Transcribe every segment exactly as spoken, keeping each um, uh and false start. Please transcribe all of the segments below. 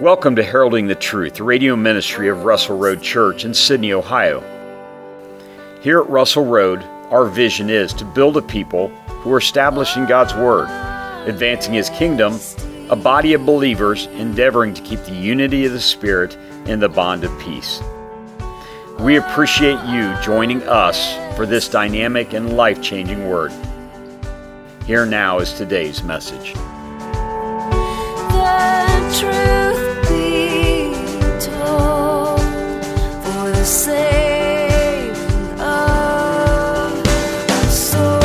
Welcome to Heralding the Truth, the radio ministry of Russell Road Church in Sydney, Ohio. Here at Russell Road, our vision is to build a people who are establishing God's Word, advancing His kingdom, a body of believers endeavoring to keep the unity of the Spirit in the bond of peace. We appreciate you joining us for this dynamic and life-changing Word. Here now is today's message. The truth be told, for the saving of souls.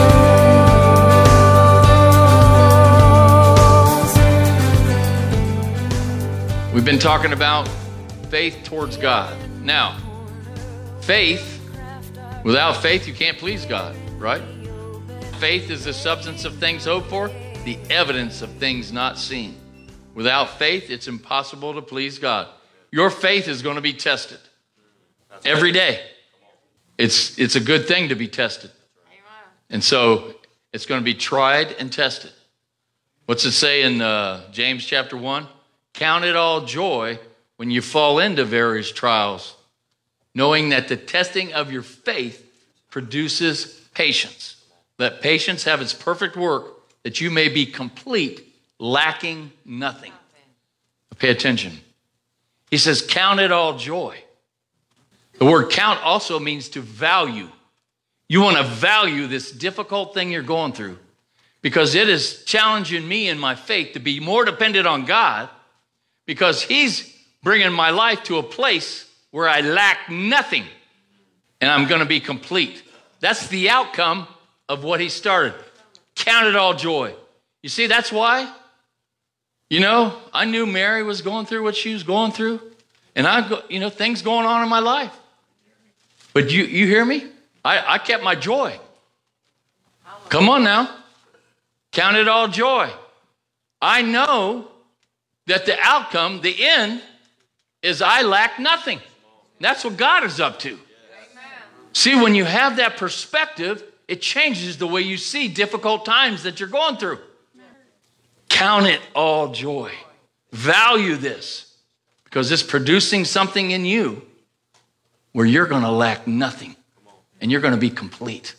We've been talking about faith towards God. Now, faith, without faith you can't please God, right? Faith is the substance of things hoped for, the evidence of things not seen. Without faith, it's impossible to please God. Your faith is going to be tested every day. It's, it's a good thing to be tested. And so it's going to be tried and tested. What's it say in uh, James chapter one? Count it all joy when you fall into various trials, knowing that the testing of your faith produces patience. Let patience have its perfect work, that you may be complete, lacking nothing. Pay attention. He says, count it all joy. The word count also means to value. You want to value this difficult thing you're going through because it is challenging me in my faith to be more dependent on God because He's bringing my life to a place where I lack nothing and I'm going to be complete. That's the outcome of what He started. Count it all joy. You see, that's why, you know, I knew Mary was going through what she was going through. And I, go, you know, things going on in my life. But you, you hear me? I, I kept my joy. Come on now. Count it all joy. I know that the outcome, the end, is I lack nothing. That's what God is up to. See, when you have that perspective, it changes the way you see difficult times that you're going through. Count it all joy. Value this because it's producing something in you where you're going to lack nothing and you're going to be complete.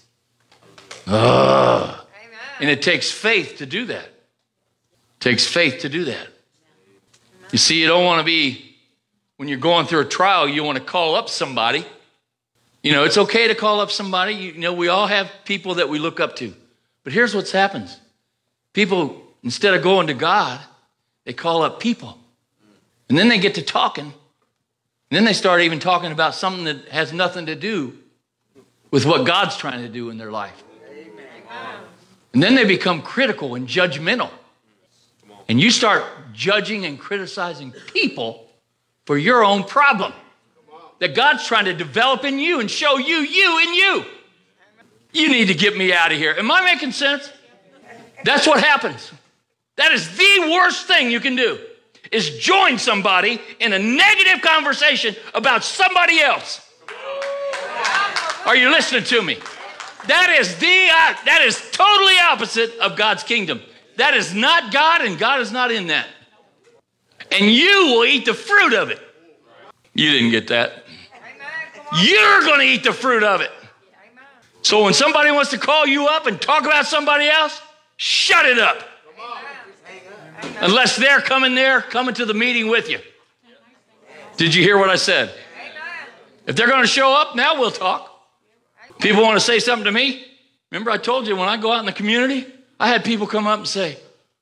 Ugh. And it takes faith to do that. It takes faith to do that. You see, you don't want to be, when you're going through a trial, you want to call up somebody. You know, it's okay to call up somebody. You know, we all have people that we look up to. But here's what happens. People, instead of going to God, they call up people. And then they get to talking. And then they start even talking about something that has nothing to do with what God's trying to do in their life. Amen. And then they become critical and judgmental. And you start judging and criticizing people for your own problem that God's trying to develop in you and show you, you in you. You need to get me out of here. Am I making sense? That's what happens. That is the worst thing you can do, is join somebody in a negative conversation about somebody else. Are you listening to me? That is the uh, that is totally opposite of God's kingdom. That is not God, and God is not in that. And you will eat the fruit of it. You didn't get that. You're going to eat the fruit of it. So when somebody wants to call you up and talk about somebody else, shut it up. Unless they're coming there, coming to the meeting with you. Did you hear what I said? If they're going to show up, now we'll talk. People want to say something to me. Remember I told you when I go out in the community, I had people come up and say,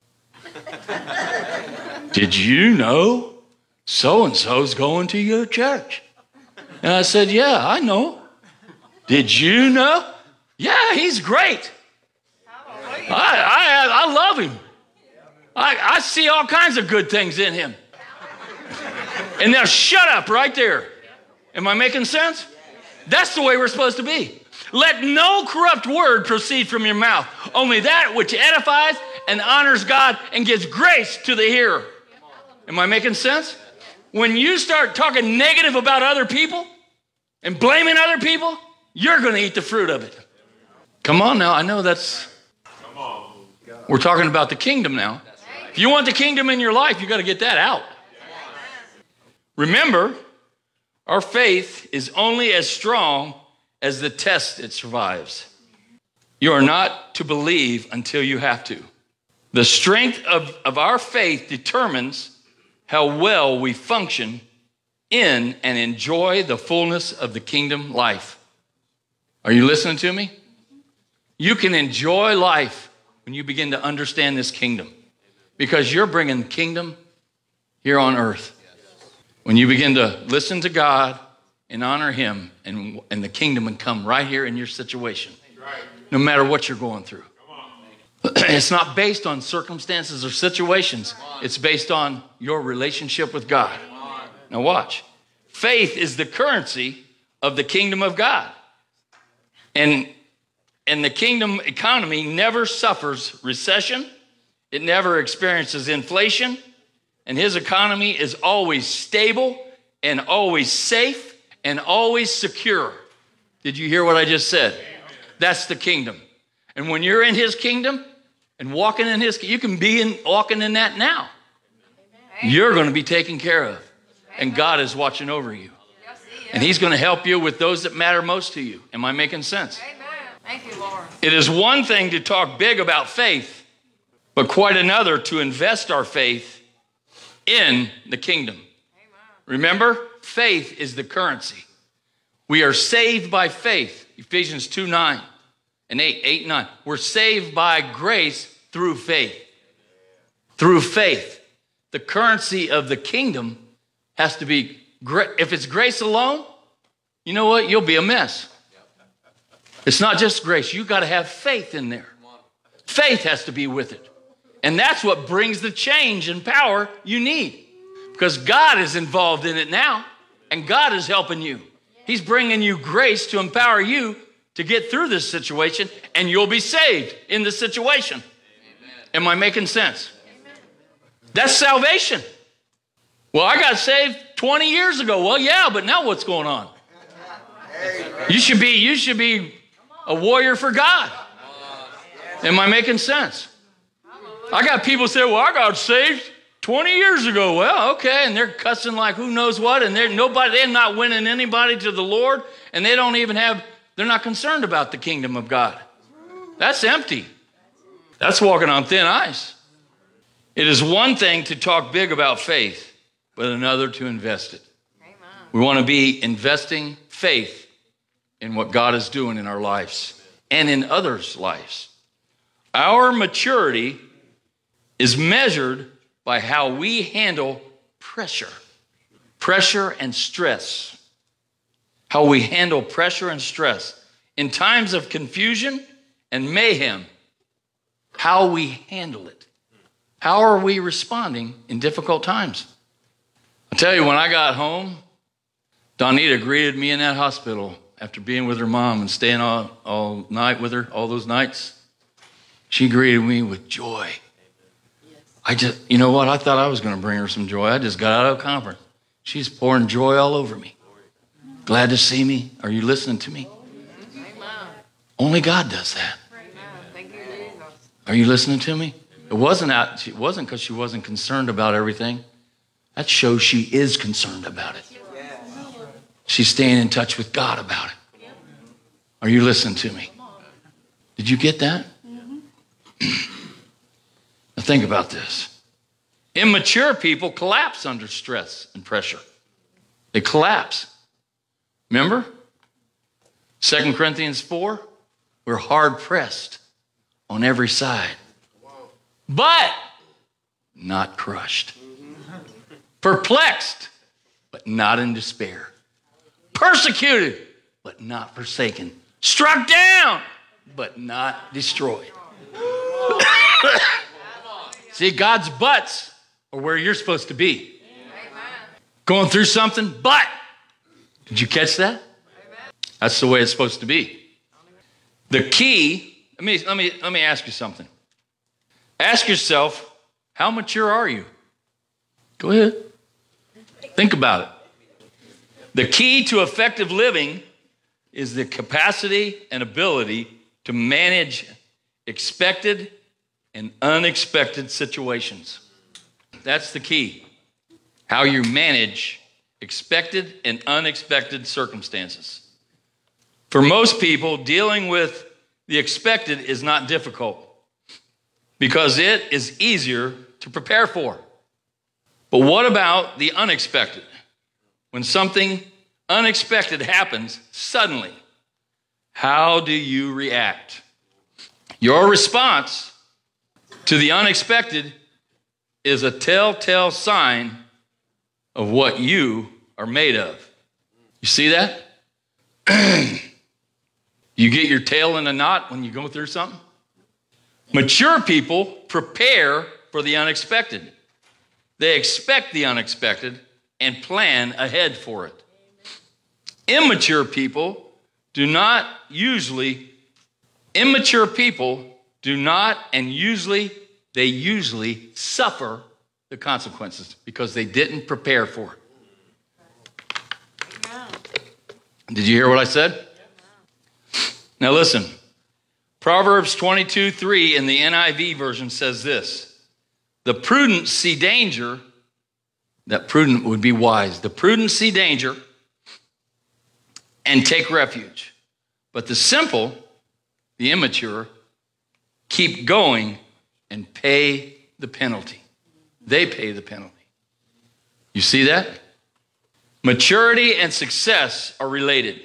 did you know so-and-so's going to your church? And I said, yeah, I know. Did you know? Yeah, he's great. I, I, I love him. I, I see all kinds of good things in him. And they'll shut up right there. Am I making sense? That's the way we're supposed to be. Let no corrupt word proceed from your mouth, only that which edifies and honors God and gives grace to the hearer. Am I making sense? When you start talking negative about other people and blaming other people, you're going to eat the fruit of it. Come on now. I know that's, we're talking about the kingdom now. If you want the kingdom in your life, you got to get that out. Remember, our faith is only as strong as the test it survives. You are not to believe until you have to. The strength of, of our faith determines how well we function in and enjoy the fullness of the kingdom life. Are you listening to me? You can enjoy life when you begin to understand this kingdom, because you're bringing kingdom here on earth. When you begin to listen to God and honor him, and, and the kingdom will come right here in your situation, no matter what you're going through. It's not based on circumstances or situations. It's based on your relationship with God. Now watch. Faith is the currency of the kingdom of God. And, and the kingdom economy never suffers recession. It never experiences inflation. And his economy is always stable and always safe and always secure. Did you hear what I just said? That's the kingdom. And when you're in his kingdom and walking in his, you can be in, walking in that now. You're going to be taken care of. And God is watching over you. And he's going to help you with those that matter most to you. Am I making sense? Thank you, Lord. It is one thing to talk big about faith, but quite another to invest our faith in the kingdom. Remember, faith is the currency. We are saved by faith. Ephesians two, nine and eight, eight, nine. We're saved by grace through faith. Through faith. The currency of the kingdom has to be, gra- if it's grace alone, you know what? You'll be a mess. It's not just grace. You got to have faith in there. Faith has to be with it. And that's what brings the change and power you need. Because God is involved in it now. And God is helping you. He's bringing you grace to empower you to get through this situation. And you'll be saved in the situation. Am I making sense? That's salvation. Well, I got saved twenty years ago. Well, yeah, but now what's going on? You should be, you should be a warrior for God. Am I making sense? I got people say, well, I got saved twenty years ago. Well, okay. And they're cussing like who knows what. And they're nobody, they're not winning anybody to the Lord. And they don't even have, they're not concerned about the kingdom of God. That's empty. That's walking on thin ice. It is one thing to talk big about faith, but another to invest it. Amen. We want to be investing faith in what God is doing in our lives and in others' lives. Our maturity is measured by how we handle pressure, pressure and stress. How we handle pressure and stress in times of confusion and mayhem. How we handle it. How are we responding in difficult times? I'll tell you, when I got home, Donita greeted me in that hospital after being with her mom and staying all, all night with her, all those nights. She greeted me with joy. I just, you know what? I thought I was going to bring her some joy. I just got out of a conference. She's pouring joy all over me. Glad to see me. Are you listening to me? Only God does that. Are you listening to me? It wasn't out, it wasn't because she wasn't concerned about everything. That shows she is concerned about it. She's staying in touch with God about it. Are you listening to me? Did you get that? Now think about this. Immature people collapse under stress and pressure. They collapse. Remember? Second Corinthians four, we're hard pressed on every side, but not crushed. Perplexed, but not in despair. Persecuted, but not forsaken. Struck down, but not destroyed. See, God's buts are where you're supposed to be. Going through something, but. Did you catch that? That's the way it's supposed to be. The key, let me, let me, let me ask you something. Ask yourself, how mature are you? Go ahead. Think about it. The key to effective living is the capacity and ability to manage expected and unexpected situations. That's the key. How you manage expected and unexpected circumstances. For most people, dealing with the expected is not difficult because it is easier to prepare for. But what about the unexpected? When something unexpected happens suddenly, how do you react? Your response to the unexpected is a telltale sign of what you are made of. You see that? You get your tail in a knot when you go through something? Mature people prepare for the unexpected. They expect the unexpected and plan ahead for it. Immature people do not usually, immature people do not, and usually, they usually suffer the consequences because they didn't prepare for it. Did you hear what I said? Now listen, Proverbs twenty-two three in the N I V version says this: the prudent see danger, that prudent would be wise. The prudent see danger and take refuge. But the simple, the immature, keep going and pay the penalty. They pay the penalty. You see that? Maturity and success are related.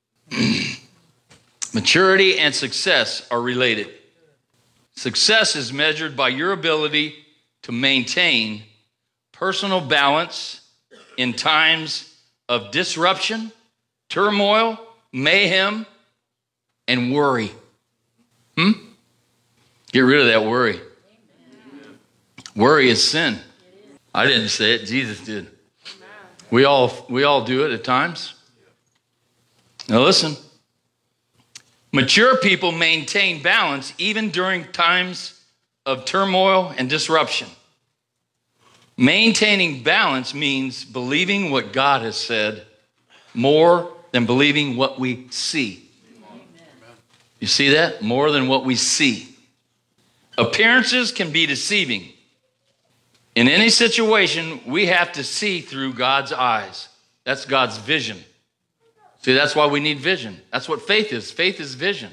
Maturity and success are related. Success is measured by your ability to maintain personal balance in times of disruption, turmoil, mayhem, and worry. Hmm? Get rid of that worry. Worry is sin. I didn't say it, Jesus did. We all, we all do it at times. Now listen. Mature people maintain balance even during times of turmoil and disruption. Maintaining balance means believing what God has said more than believing what we see. You see that? More than what we see. Appearances can be deceiving. In any situation, we have to see through God's eyes. That's God's vision. See, that's why we need vision. That's what faith is. Faith is vision.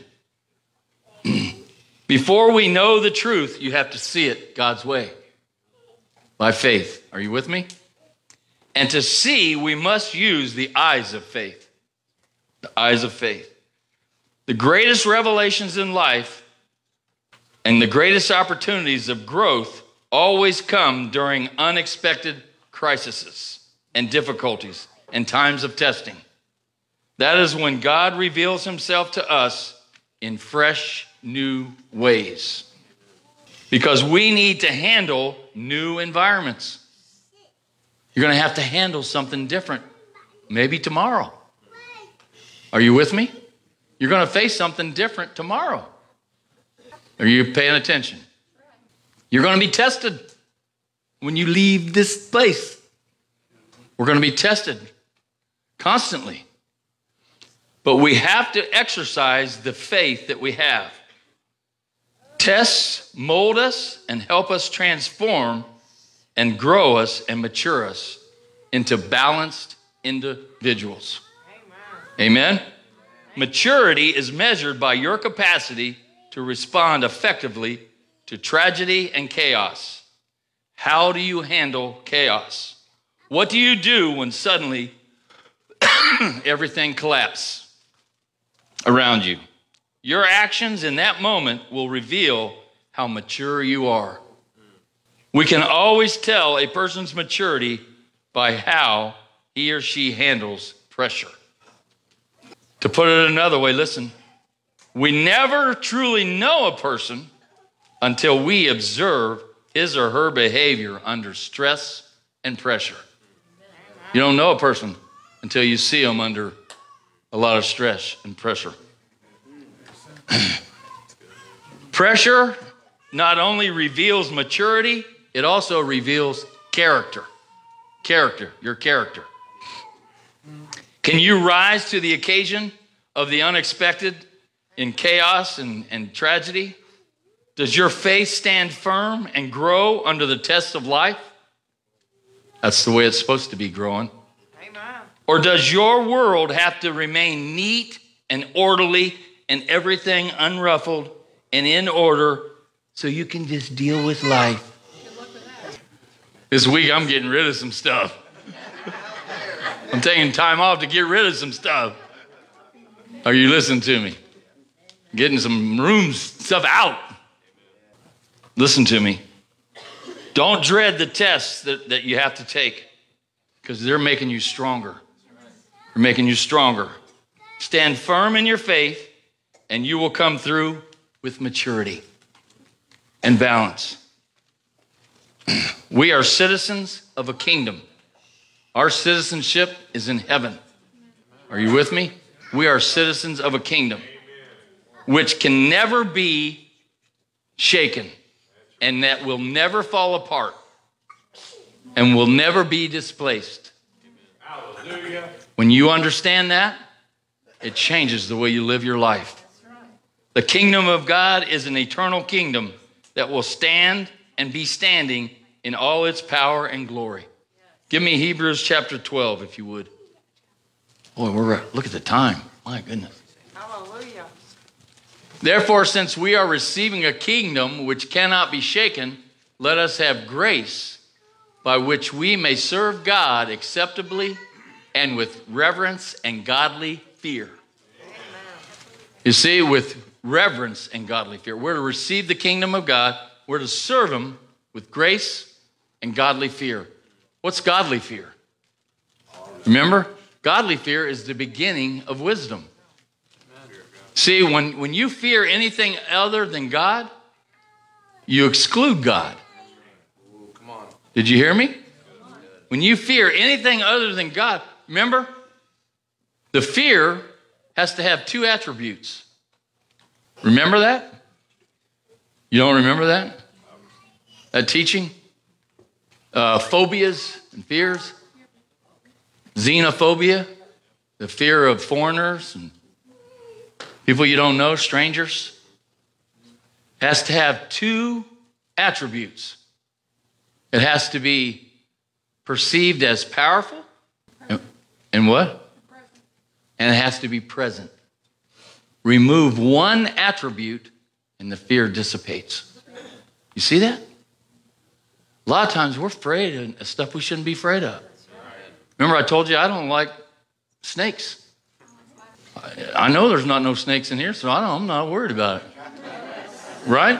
Before we know the truth, you have to see it God's way. By faith. Are you with me? And to see, we must use the eyes of faith. The eyes of faith. The greatest revelations in life and the greatest opportunities of growth always come during unexpected crises and difficulties and times of testing. That is when God reveals himself to us in fresh, new ways. Because we need to handle new environments. You're going to have to handle something different, maybe tomorrow. Are you with me? You're going to face something different tomorrow. Are you paying attention? You're going to be tested when you leave this place. We're going to be tested constantly. But we have to exercise the faith that we have. Tests mold us and help us transform and grow us and mature us into balanced individuals. Amen. Amen? Maturity is measured by your capacity to respond effectively to tragedy and chaos. How do you handle chaos? What do you do when suddenly everything collapses around you? Your actions in that moment will reveal how mature you are. We can always tell a person's maturity by how he or she handles pressure. To put it another way, listen, we never truly know a person until we observe his or her behavior under stress and pressure. You don't know a person until you see them under a lot of stress and pressure. Pressure not only reveals maturity, it also reveals character. Character, your character. Can you rise to the occasion of the unexpected in chaos and, and tragedy? Does your faith stand firm and grow under the test of life? That's the way it's supposed to be growing. Amen. Or does your world have to remain neat and orderly and everything unruffled and in order so you can just deal with life? This week I'm getting rid of some stuff. I'm taking time off to get rid of some stuff. Are you listening to me? Getting some room stuff out. Listen to me. Don't dread the tests that, that you have to take, because they're making you stronger. They're making you stronger. Stand firm in your faith, and you will come through with maturity and balance. We are citizens of a kingdom. Our citizenship is in heaven. Are you with me? We are citizens of a kingdom which can never be shaken and that will never fall apart and will never be displaced. Hallelujah. When you understand that, it changes the way you live your life. The kingdom of God is an eternal kingdom that will stand and be standing in all its power and glory. Give me Hebrews chapter twelve, if you would. Boy, we're look at the time. My goodness. Hallelujah. Therefore, since we are receiving a kingdom which cannot be shaken, let us have grace by which we may serve God acceptably and with reverence and godly fear. Amen. You see, with reverence and godly fear. We're to receive the kingdom of God. We're to serve him with grace and godly fear. What's godly fear? Remember, godly fear is the beginning of wisdom. See, when, when you fear anything other than God, you exclude God. Did you hear me? When you fear anything other than God, remember, the fear has to have two attributes. Remember that? You don't remember that? That teaching? Uh, phobias and fears. Xenophobia, the fear of foreigners and people you don't know, strangers. Has to have two attributes. It has to be perceived as powerful. And, and what? And it has to be present. Remove one attribute and the fear dissipates. You see that? A lot of times we're afraid of stuff we shouldn't be afraid of. Remember I told you I don't like snakes. I, I know there's not no snakes in here, so I don't, I'm not worried about it. Right?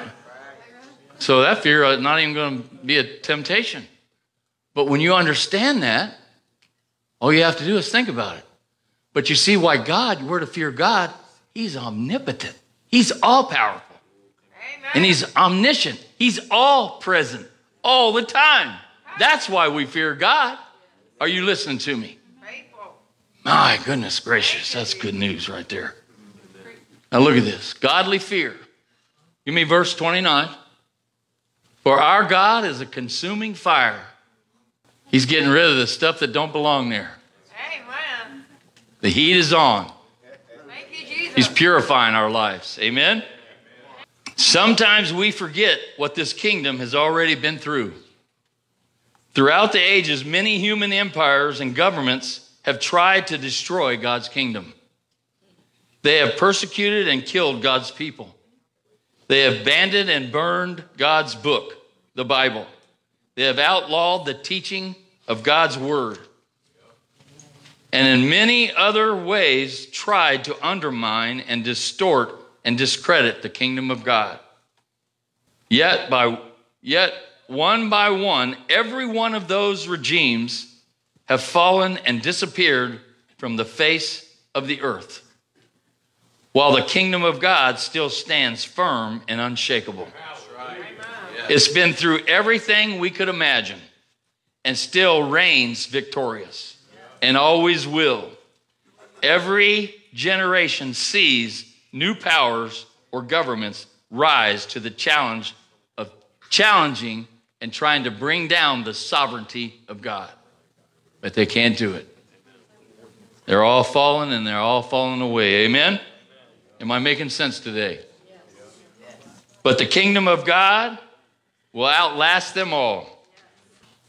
So that fear is not even going to be a temptation. But when you understand that, all you have to do is think about it. But you see why God, we're to fear God. He's omnipotent. He's all powerful. Amen. And he's omniscient. He's all present all the time. That's why we fear God. Are you listening to me? Faithful. My goodness gracious. That's good news right there. Now look at this. Godly fear. Give me verse twenty-nine. For our God is a consuming fire. He's getting rid of the stuff that don't belong there. Amen. The heat is on. Thank you, Jesus. He's purifying our lives. Amen? Sometimes we forget what this kingdom has already been through. Throughout the ages, many human empires and governments have tried to destroy God's kingdom. They have persecuted and killed God's people. They have abandoned and burned God's book, the Bible. They have outlawed the teaching of God's word. And in many other ways tried to undermine and distort and discredit the kingdom of God. Yet by yet one by one, every one of those regimes have fallen and disappeared from the face of the earth, while the kingdom of God still stands firm and unshakable. It's been through everything we could imagine and still reigns victorious and always will. Every generation sees new powers or governments rise to the challenge of challenging and trying to bring down the sovereignty of God. But they can't do it. They're all fallen and they're all fallen away. Amen? Am I making sense today? But the kingdom of God will outlast them all.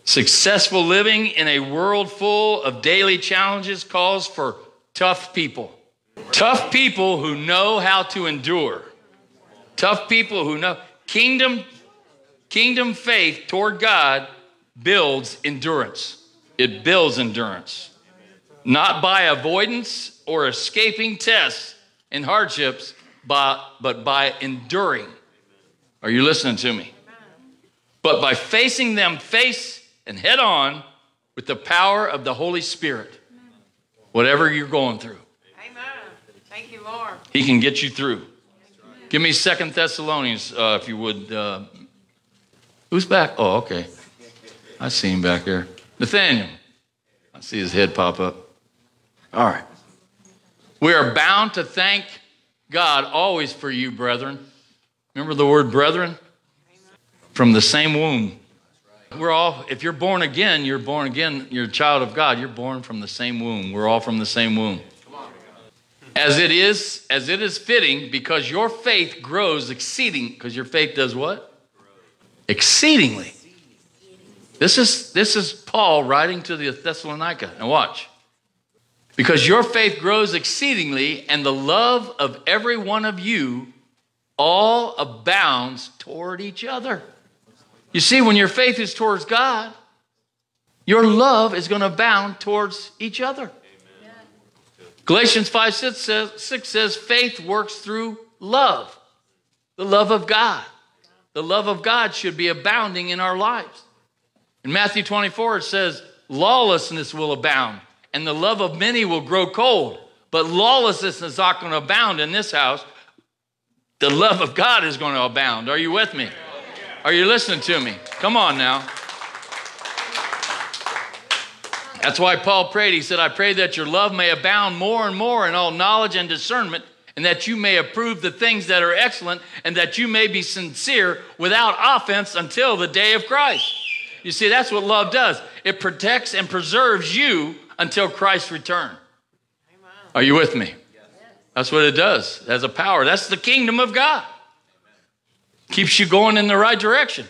Successful living in a world full of daily challenges calls for tough people. Tough people who know how to endure. Tough people who know. Kingdom, kingdom faith toward God builds endurance. It builds endurance. Not by avoidance or escaping tests and hardships, but, but by enduring. Are you listening to me? But by facing them face and head on with the power of the Holy Spirit. Whatever you're going through. Amen. Thank you, Lord. He can get you through. Give me Second Thessalonians, uh, if you would. Uh, who's back? Oh, okay. I see him back there. Nathaniel. I see his head pop up. All right. We are bound to thank God always for you, brethren. Remember the word brethren? From the same womb. We're all, if you're born again, you're born again, you're a child of God. You're born from the same womb. We're all from the same womb. As it is, as it is fitting, because your faith grows exceeding, because your faith does what? Exceedingly. This is, this is Paul writing to the Thessalonica. Now watch. Because your faith grows exceedingly, and the love of every one of you all abounds toward each other. You see, when your faith is towards God, your love is going to abound towards each other. Amen. Galatians five six says, six says, faith works through love, the love of God. The love of God should be abounding in our lives. In Matthew twenty-four, it says, lawlessness will abound, and the love of many will grow cold. But lawlessness is not going to abound in this house. The love of God is going to abound. Are you with me? Are you listening to me? Come on now. That's why Paul prayed. He said, I pray that your love may abound more and more in all knowledge and discernment, and that you may approve the things that are excellent, and that you may be sincere without offense until the day of Christ. You see, that's what love does. It protects and preserves you until Christ's return. Are you with me? That's what it does. It has a power. That's the kingdom of God. Keeps you going in the right direction.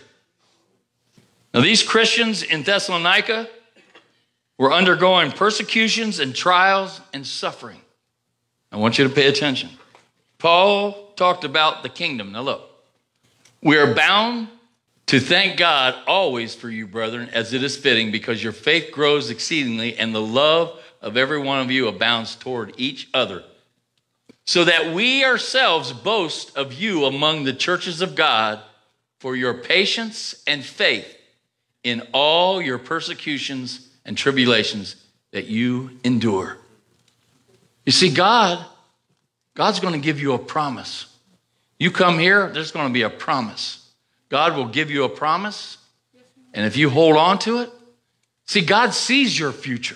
Now, these Christians in Thessalonica were undergoing persecutions and trials and suffering. I want you to pay attention. Paul talked about the kingdom. Now look, we are bound to thank God always for you, brethren, as it is fitting, because your faith grows exceedingly and the love of every one of you abounds toward each other, so that we ourselves boast of you among the churches of God for your patience and faith in all your persecutions and tribulations that you endure. You see, God, God's going to give you a promise. You come here, there's going to be a promise. God will give you a promise, and if you hold on to it, see, God sees your future.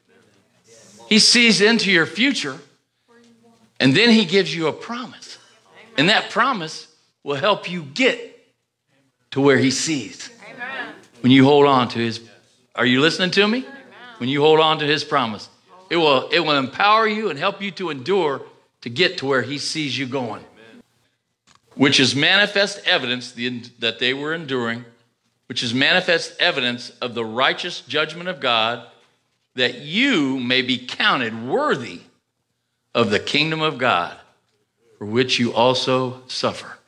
He sees into your future, and then he gives you a promise. And that promise will help you get to where he sees. Amen. When you hold on to his, are you listening to me? Amen. When you hold on to his promise, it will, it will empower you and help you to endure to get to where he sees you going. Amen. Which is manifest evidence that they were enduring, which is manifest evidence of the righteous judgment of God, that you may be counted worthy of the kingdom of God, for which you also suffer.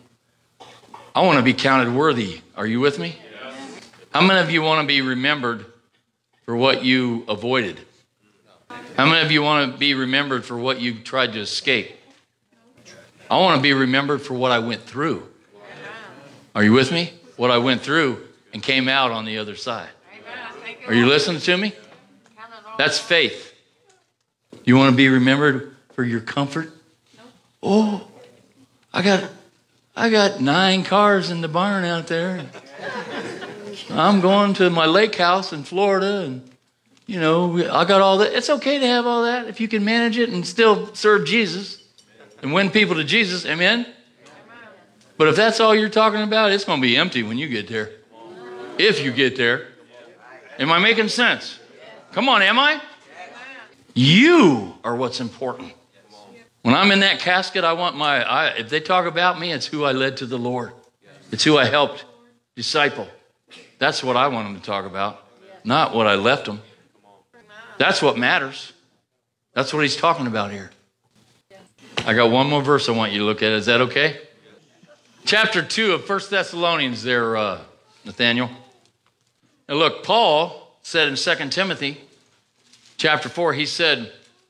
I want to be counted worthy. Are you with me? Yes. How many of you want to be remembered for what you avoided? How many of you want to be remembered for what you tried to escape? I want to be remembered for what I went through. Are you with me? What I went through and came out on the other side. Are you listening to me? That's faith. You want to be remembered for your comfort? Oh, I got I got nine cars in the barn out there. I'm going to my lake house in Florida, and you know, I got all that. It's okay to have all that if you can manage it and still serve Jesus and win people to Jesus. Amen? But if that's all you're talking about, it's going to be empty when you get there. If you get there. Am I making sense? Come on, am I? You are what's important. When I'm in that casket, I want my, I, if they talk about me, it's who I led to the Lord. It's who I helped disciple. That's what I want them to talk about, not what I left them. That's what matters. That's what he's talking about here. I got one more verse I want you to look at. Is that okay? Chapter two of First Thessalonians there, uh, Nathaniel. Now look, Paul said in Second Timothy chapter four, he said,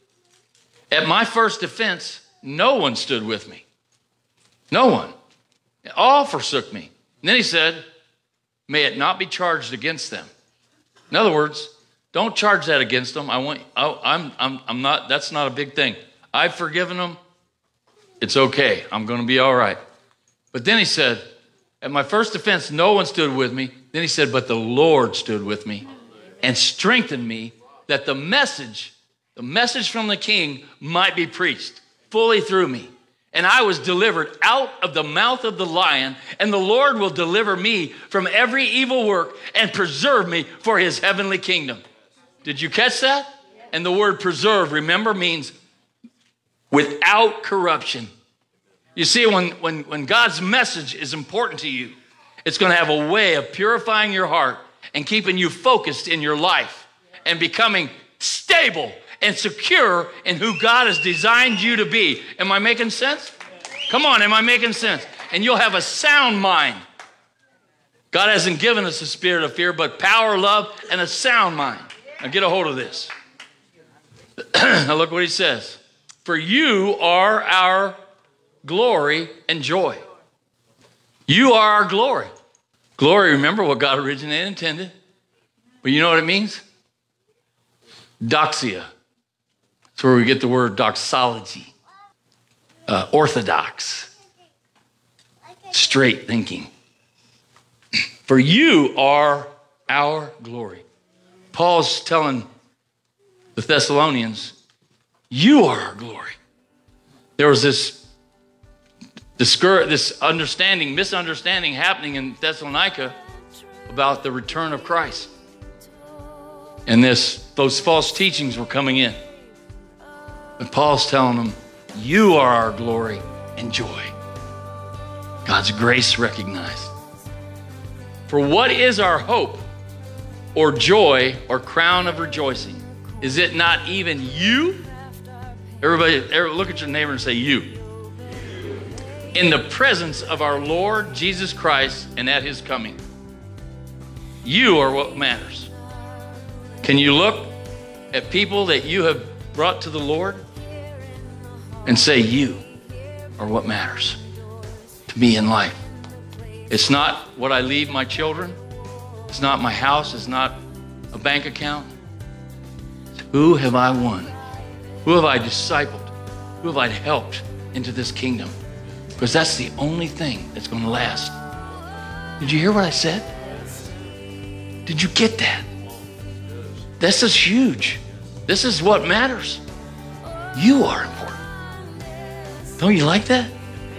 at my first defense, no one stood with me. No one. All forsook me. And then he said, may it not be charged against them. In other words, don't charge that against them. I want, I, I'm, I'm, I'm not, that's not a big thing. I've forgiven them. It's okay. I'm going to be all right. But then he said, at my first defense, no one stood with me. Then he said, but the Lord stood with me and strengthened me that the message, the message from the king might be preached fully through me. And I was delivered out of the mouth of the lion, and the Lord will deliver me from every evil work and preserve me for his heavenly kingdom. Did you catch that? And the word preserve, remember, means without corruption. You see, when, when, when God's message is important to you, it's going to have a way of purifying your heart and keeping you focused in your life and becoming stable and secure in who God has designed you to be. Am I making sense? Come on, am I making sense? And you'll have a sound mind. God hasn't given us a spirit of fear, but power, love, and a sound mind. Now get a hold of this. Now look what he says. For you are our glory and joy. You are our glory. Glory, remember what God originally intended. But you know what it means? Doxia. That's where we get the word doxology. Uh, orthodox. Straight thinking. For you are our glory. Paul's telling the Thessalonians, you are our glory. There was this discour- this understanding, misunderstanding happening in Thessalonica about the return of Christ. And this, those false teachings were coming in. And Paul's telling them, you are our glory and joy. God's grace recognized. For what is our hope or joy or crown of rejoicing? Is it not even you? Everybody, everybody look at your neighbor and say, you. In the presence of our Lord Jesus Christ and at his coming. You are what matters. Can you look at people that you have brought to the Lord and say, you are what matters to me in life? It's not what I leave my children. It's not my house. It's not a bank account. It's who have I won? Who have I discipled? Who have I helped into this kingdom? Because that's the only thing that's going to last. Did you hear what I said? Did you get that? This is huge. This is what matters. You are important. Don't you like that?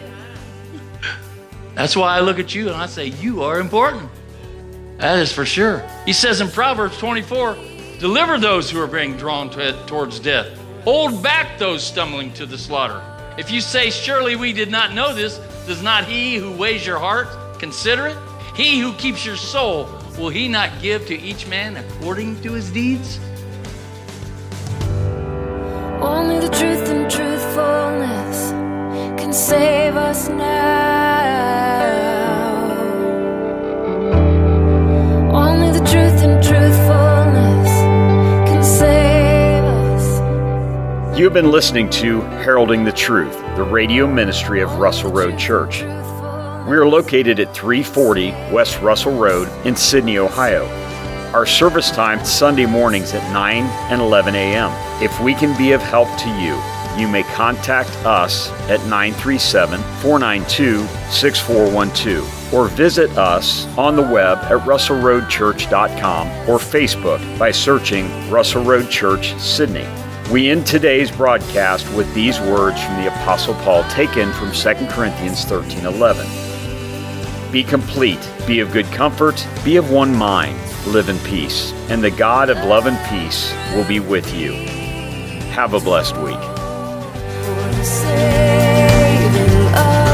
That's why I look at you and I say, you are important. That is for sure. He says in Proverbs twenty-four, deliver those who are being drawn to, towards death. Hold back those stumbling to the slaughter. If you say, surely we did not know this, does not he who weighs your heart consider it? He who keeps your soul, will he not give to each man according to his deeds? Only the truth and truthfulness can save us now. Only the truth and truthfulness can save us. You have been listening to Heralding the Truth, the radio ministry of Russell Road Church. We are located at three forty West Russell Road in Sydney, Ohio. Our service time Sunday mornings at nine and eleven a.m. If we can be of help to you, you may contact us at nine three seven, four nine two, six four one two or visit us on the web at russell road church dot com or Facebook by searching Russell Road Church, Sydney. We end today's broadcast with these words from the Apostle Paul taken from Second Corinthians thirteen eleven. Be complete, be of good comfort, be of one mind, live in peace, and the God of love and peace will be with you. Have a blessed week. For the saving of